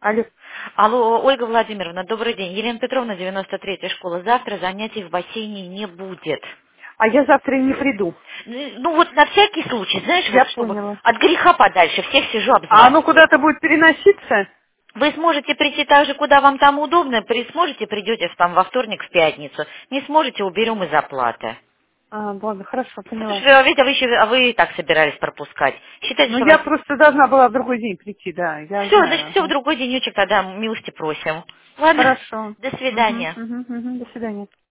Алло. Алло, Ольга Владимировна, добрый день. Елена Петровна, 93-я школа. Завтра занятий в бассейне не будет. А я завтра и не приду. Ну вот на всякий случай, знаешь, вот Я чтобы поняла. от греха подальше, всех сижу А оно обзваниваю. куда-то будет переноситься? Вы сможете прийти так же, куда вам там удобно, сможете, придете там во вторник, в пятницу. Не сможете, уберем из оплаты. А, ладно, хорошо, Потому поняла. что, ведь вы и так собирались пропускать. Считайте, Ну, что я вас... просто должна была в другой день прийти, да, я Все, значит, знаю. все в Ага. другой денечек, тогда милости просим. Ладно, Хорошо. до Угу, свидания. угу, угу. До свидания.